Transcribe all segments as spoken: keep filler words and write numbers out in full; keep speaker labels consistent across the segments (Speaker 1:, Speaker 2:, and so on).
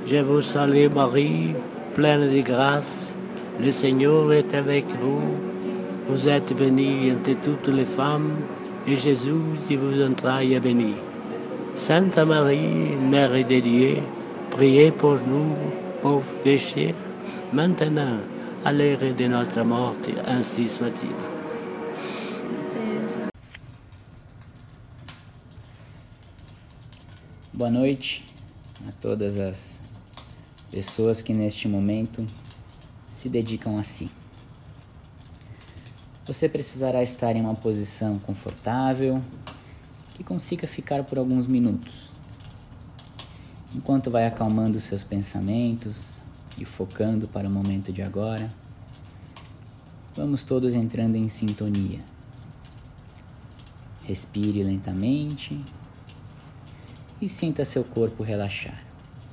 Speaker 1: Je vous salue Marie, pleine de grâce, le Seigneur est avec vous. Vous êtes bénie entre toutes les femmes, et Jésus, qui vous entrailles, est béni. Sainte Marie, Mère de Dieu, priez pour nous, pauvres pécheurs, maintenant, à l'heure de notre mort, ainsi soit-il.
Speaker 2: Boa noite a todas as pessoas que neste momento se dedicam a si. Você precisará estar em uma posição confortável, que consiga ficar por alguns minutos, enquanto vai acalmando seus pensamentos e focando para o momento de agora. Vamos todos entrando em sintonia. Respire lentamente e sinta seu corpo relaxar.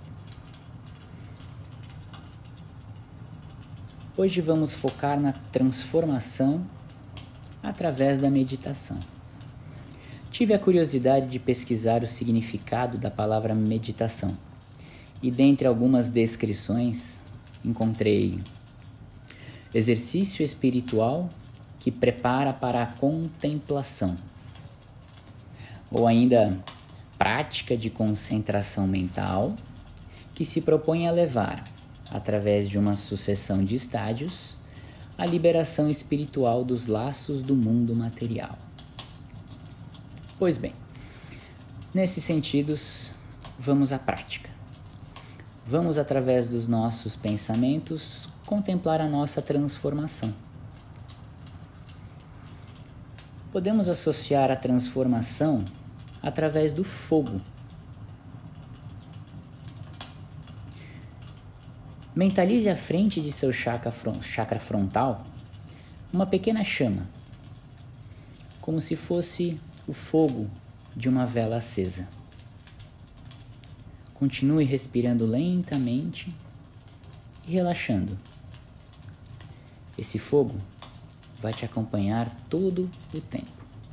Speaker 2: Hoje vamos focar na transformação através da meditação. Tive a curiosidade de pesquisar o significado da palavra meditação e, dentre algumas descrições, encontrei exercício espiritual que prepara para a contemplação, ou ainda prática de concentração mental que se propõe a levar, através de uma sucessão de estágios, a liberação espiritual dos laços do mundo material. Pois bem, nesses sentidos, vamos à prática. Vamos, através dos nossos pensamentos, contemplar a nossa transformação. Podemos associar a transformação através do fogo. Mentalize à frente de seu chakra, chakra frontal uma pequena chama, como se fosse o fogo de uma vela acesa. Continue respirando lentamente e relaxando. Esse fogo vai te acompanhar todo o tempo.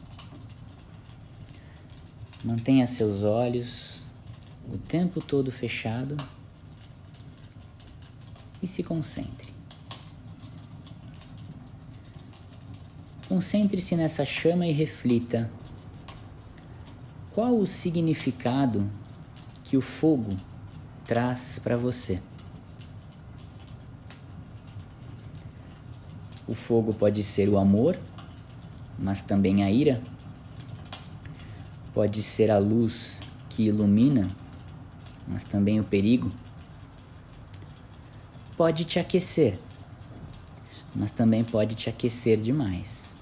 Speaker 2: Mantenha seus olhos o tempo todo fechado e se concentre. Concentre-se nessa chama e reflita: qual o significado que o fogo traz para você? O fogo pode ser o amor, mas também a ira. Pode ser a luz que ilumina, mas também o perigo. Pode te aquecer, mas também pode te aquecer demais.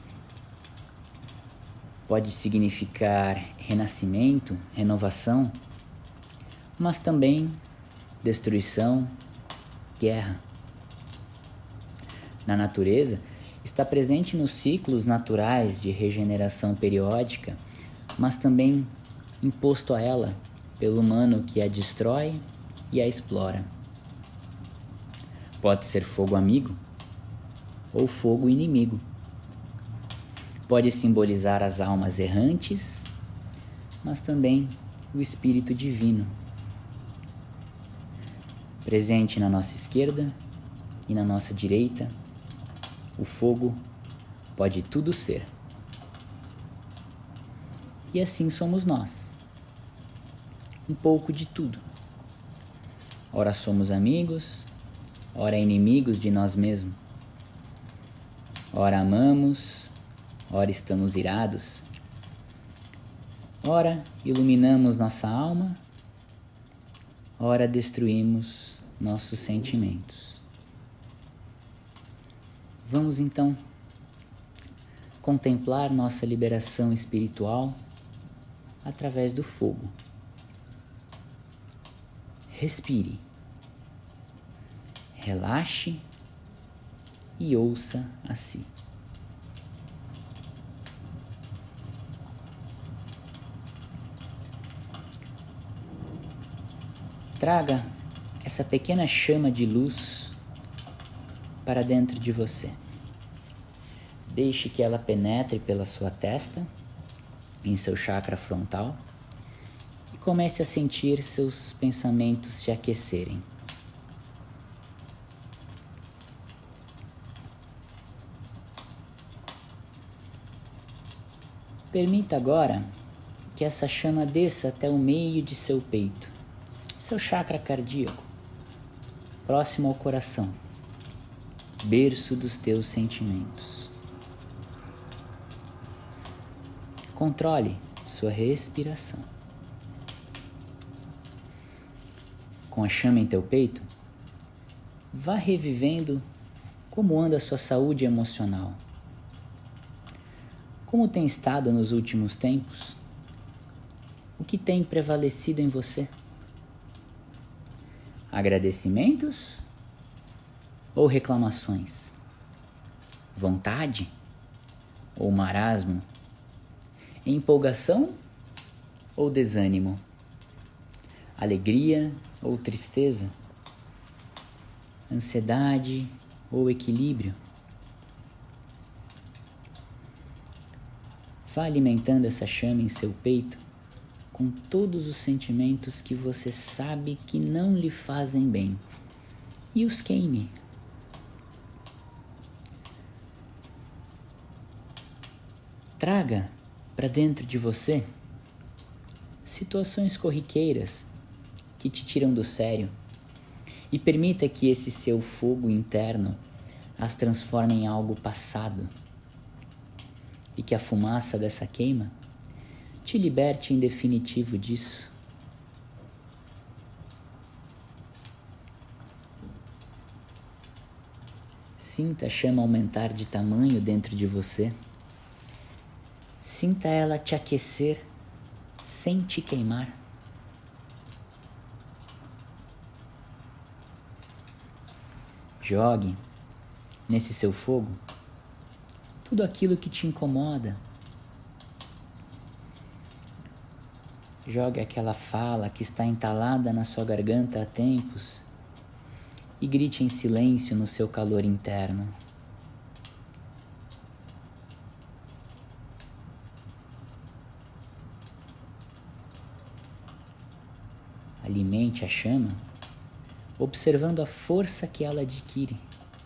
Speaker 2: Pode significar renascimento, renovação, mas também destruição, guerra. Na natureza, está presente nos ciclos naturais de regeneração periódica, mas também imposto a ela pelo humano que a destrói e a explora. Pode ser fogo amigo ou fogo inimigo. Pode simbolizar as almas errantes, mas também o Espírito Divino, presente na nossa esquerda e na nossa direita. O fogo pode tudo ser. E assim somos nós. Um pouco de tudo. Ora somos amigos, ora inimigos de nós mesmos. Ora amamos, ora estamos irados. Ora iluminamos nossa alma, ora destruímos nossos sentimentos. Vamos então contemplar nossa liberação espiritual através do fogo. Respire, relaxe e ouça a si. Traga essa pequena chama de luz para dentro de você. Deixe que ela penetre pela sua testa, em seu chakra frontal, e comece a sentir seus pensamentos se aquecerem. Permita agora que essa chama desça até o meio de seu peito, seu chakra cardíaco, próximo ao coração, berço dos teus sentimentos. Controle sua respiração. Com a chama em teu peito, vá revivendo como anda a sua saúde emocional. Como tem estado nos últimos tempos? O que tem prevalecido em você? Agradecimentos ou reclamações? Vontade ou marasmo? Empolgação ou desânimo? Alegria ou tristeza? Ansiedade ou equilíbrio? Vá alimentando essa chama em seu peito com todos os sentimentos que você sabe que não lhe fazem bem e os queime. Traga para dentro de você situações corriqueiras que te tiram do sério e permita que esse seu fogo interno as transforme em algo passado e que a fumaça dessa queima te liberte em definitivo disso. Sinta a chama aumentar de tamanho dentro de você. Sinta ela te aquecer sem te queimar. Jogue nesse seu fogo tudo aquilo que te incomoda. Jogue aquela fala que está entalada na sua garganta há tempos e grite em silêncio no seu calor interno. Alimente a chama, observando a força que ela adquire.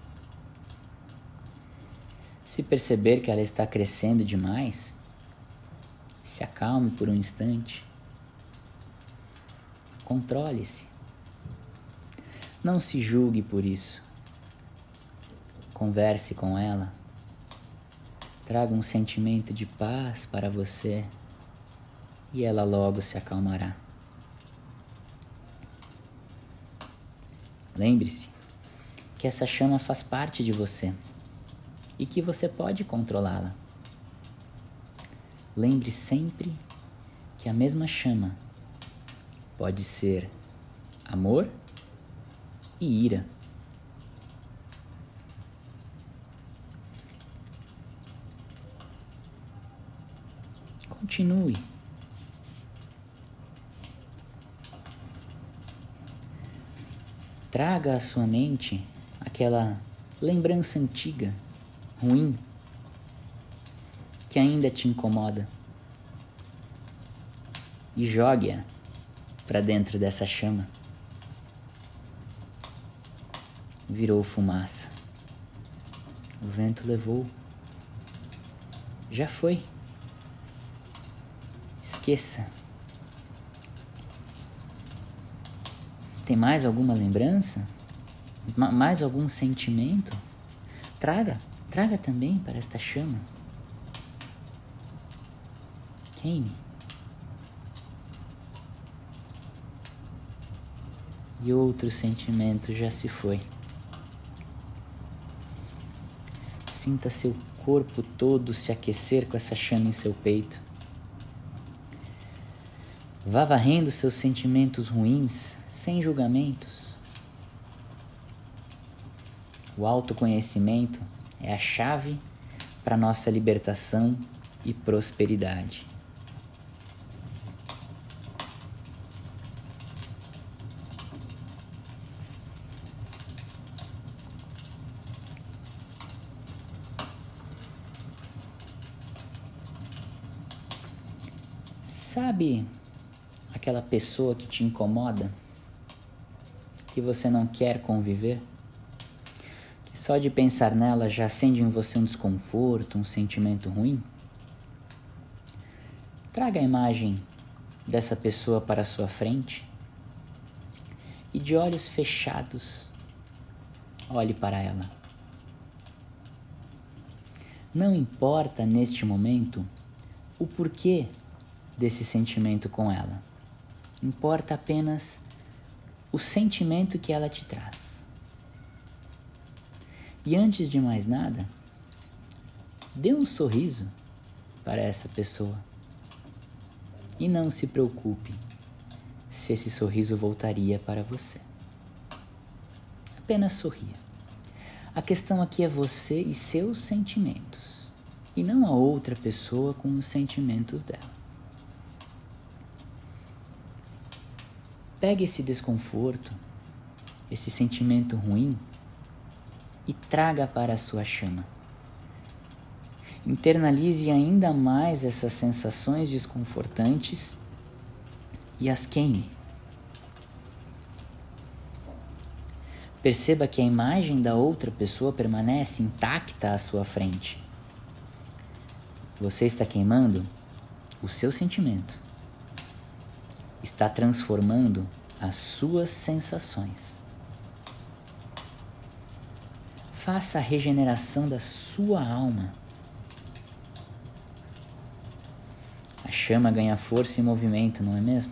Speaker 2: Se perceber que ela está crescendo demais, se acalme por um instante. Controle-se. Não se julgue por isso. Converse com ela. Traga um sentimento de paz para você e ela logo se acalmará. Lembre-se que essa chama faz parte de você e que você pode controlá-la. Lembre sempre que a mesma chama pode ser amor e ira. Continue. Traga à sua mente aquela lembrança antiga, ruim, que ainda te incomoda e jogue-a para dentro dessa chama. Virou fumaça. O vento levou. Já foi. Esqueça. Tem mais alguma lembrança? Ma- mais algum sentimento? Traga, traga também para esta chama. Queime. E outro sentimento já se foi. Sinta seu corpo todo se aquecer com essa chama em seu peito. Vá varrendo seus sentimentos ruins sem julgamentos. O autoconhecimento é a chave para nossa libertação e prosperidade. Sabe aquela pessoa que te incomoda, que você não quer conviver, que só de pensar nela já acende em você um desconforto, um sentimento ruim? Traga a imagem dessa pessoa para a sua frente e de olhos fechados, olhe para ela. Não importa neste momento o porquê desse sentimento com ela. Importa apenas o sentimento que ela te traz. E antes de mais nada, dê um sorriso para essa pessoa. E não se preocupe se esse sorriso voltaria para você. Apenas sorria. A questão aqui é você e seus sentimentos, e não a outra pessoa com os sentimentos dela. Pegue esse desconforto, esse sentimento ruim e traga para a sua chama. Internalize ainda mais essas sensações desconfortantes e as queime. Perceba que a imagem da outra pessoa permanece intacta à sua frente. Você está queimando o seu sentimento. Está transformando as suas sensações. Faça a regeneração da sua alma. A chama ganha força e movimento, não é mesmo?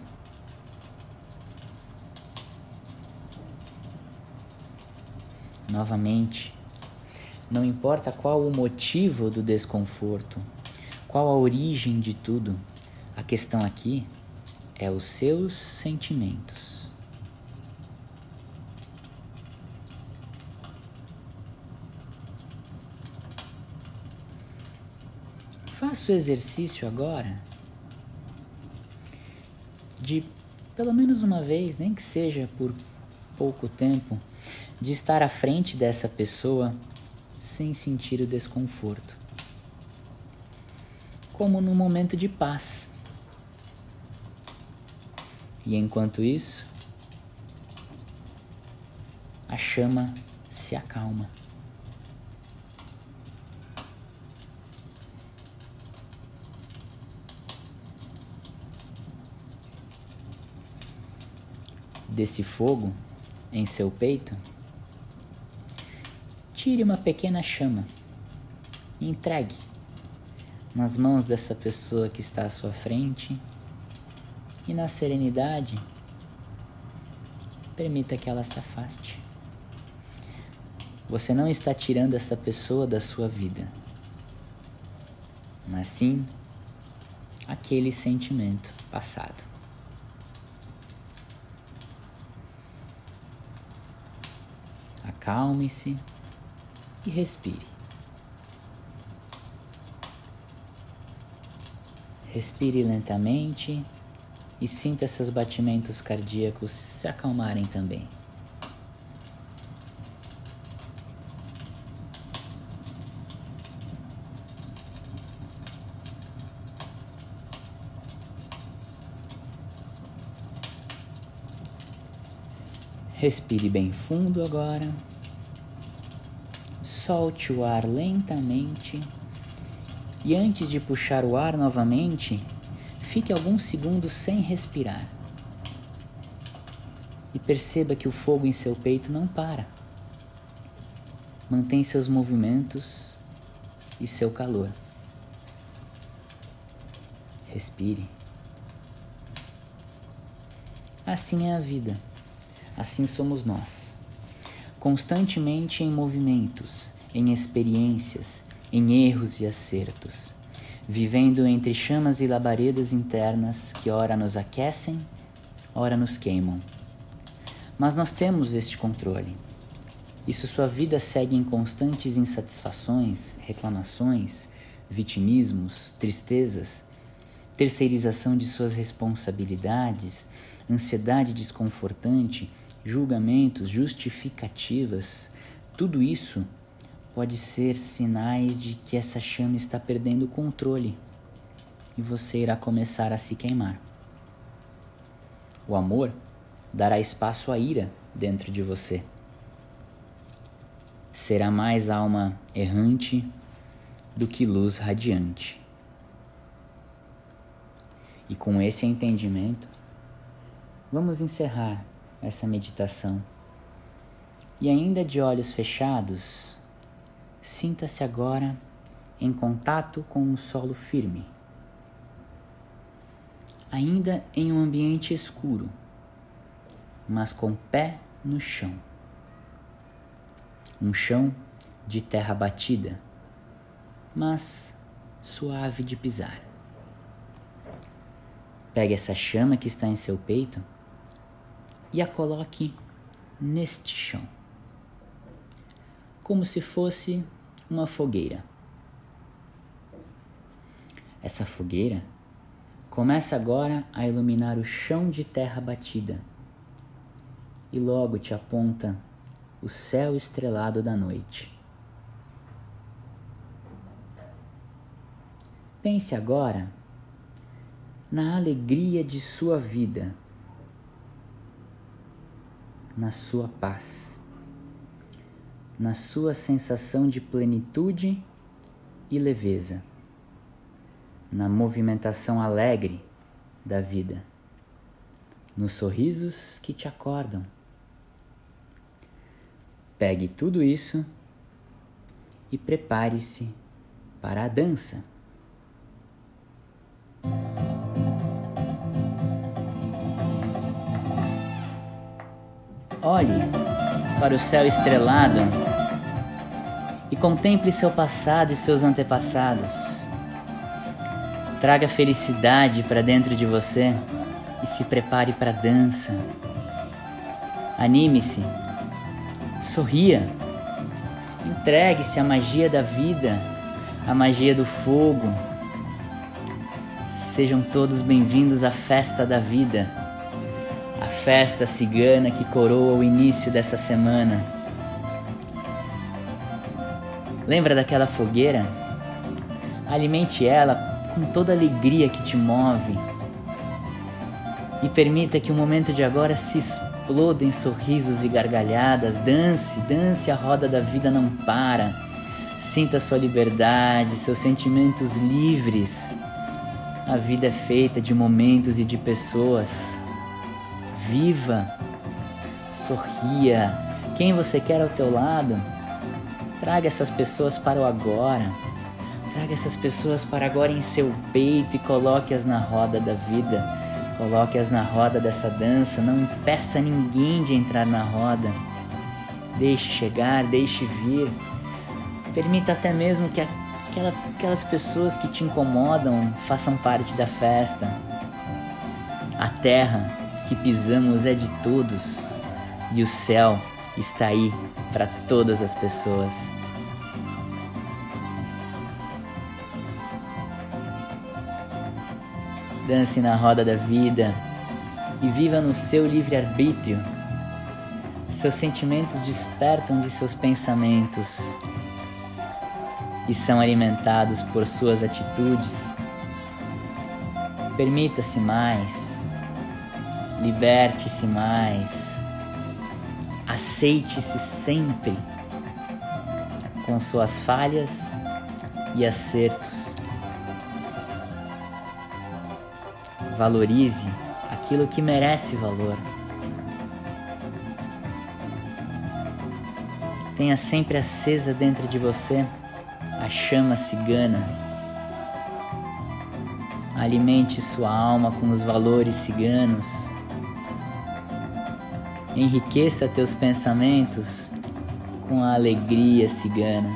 Speaker 2: Novamente, não importa qual o motivo do desconforto, qual a origem de tudo, a questão aqui é os seus sentimentos. Faça o exercício agora de, pelo menos uma vez, nem que seja por pouco tempo, de estar à frente dessa pessoa sem sentir o desconforto. Como num momento de paz. E enquanto isso, a chama se acalma. Desse fogo em seu peito, tire uma pequena chama e entregue nas mãos dessa pessoa que está à sua frente e na serenidade, permita que ela se afaste. Você não está tirando essa pessoa da sua vida, mas sim aquele sentimento passado. Acalme-se e respire. Respire lentamente e sinta seus batimentos cardíacos se acalmarem também. Respire bem fundo agora. Solte o ar lentamente e antes de puxar o ar novamente, fique alguns segundos sem respirar. E perceba que o fogo em seu peito não para. Mantém seus movimentos e seu calor. Respire. Assim é a vida. Assim somos nós. Constantemente em movimentos, em experiências, em erros e acertos, vivendo entre chamas e labaredas internas que ora nos aquecem, ora nos queimam. Mas nós temos este controle. E se sua vida segue em constantes insatisfações, reclamações, vitimismos, tristezas, terceirização de suas responsabilidades, ansiedade desconfortante, julgamentos, justificativas, tudo isso pode ser sinais de que essa chama está perdendo o controle e você irá começar a se queimar. O amor dará espaço à ira dentro de você. Será mais alma errante do que luz radiante. E com esse entendimento, vamos encerrar essa meditação. E ainda de olhos fechados, sinta-se agora em contato com um solo firme. Ainda em um ambiente escuro, mas com o pé no chão. Um chão de terra batida, mas suave de pisar. Pegue essa chama que está em seu peito e a coloque neste chão, como se fosse uma fogueira. Essa fogueira começa agora a iluminar o chão de terra batida e logo te aponta o céu estrelado da noite. Pense agora na alegria de sua vida, na sua paz, na sua sensação de plenitude e leveza, na movimentação alegre da vida, nos sorrisos que te acordam. Pegue tudo isso e prepare-se para a dança. Olhe para o céu estrelado e contemple seu passado e seus antepassados. Traga felicidade para dentro de você e se prepare para a dança. Anime-se, sorria, entregue-se à magia da vida, à magia do fogo. Sejam todos bem-vindos à festa da vida, a festa cigana que coroa o início dessa semana. Lembra daquela fogueira? Alimente ela com toda a alegria que te move e permita que o momento de agora se exploda em sorrisos e gargalhadas. Dance, dance, a roda da vida não para. Sinta sua liberdade, seus sentimentos livres. A vida é feita de momentos e de pessoas. Viva, sorria. Quem você quer ao teu lado, traga essas pessoas para o agora. Traga essas pessoas para agora em seu peito e coloque-as na roda da vida. Coloque-as na roda dessa dança. Não impeça ninguém de entrar na roda. Deixe chegar, deixe vir. Permita até mesmo que aquela, aquelas pessoas que te incomodam façam parte da festa. A terra que pisamos é de todos e o céu está aí para todas as pessoas. Dance na roda da vida e viva no seu livre-arbítrio. Seus sentimentos despertam de seus pensamentos e são alimentados por suas atitudes. Permita-se mais, liberte-se mais, aceite-se sempre com suas falhas e acertos. Valorize aquilo que merece valor. Tenha sempre acesa dentro de você a chama cigana. Alimente sua alma com os valores ciganos. Enriqueça teus pensamentos com a alegria cigana.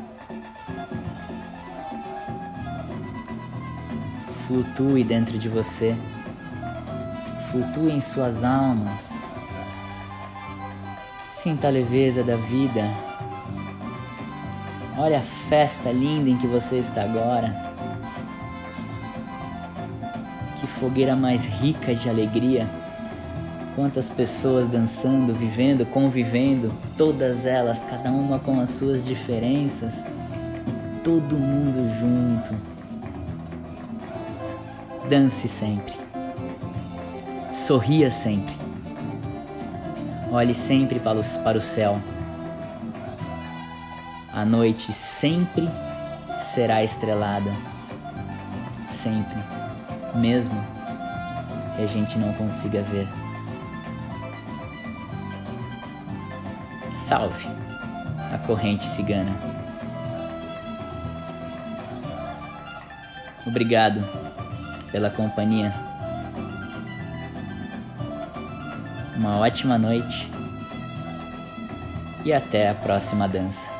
Speaker 2: Flutue dentro de você. Flutue em suas almas. Sinta a leveza da vida. Olha a festa linda em que você está agora. Que fogueira mais rica de alegria. Quantas pessoas dançando, vivendo, convivendo, todas elas, cada uma com as suas diferenças, e todo mundo junto. Dance sempre. Sorria sempre. Olhe sempre para o, para o céu. A noite sempre será estrelada. Sempre. Mesmo que a gente não consiga ver. Salve a corrente cigana. Obrigado pela companhia. Uma ótima noite e até a próxima dança.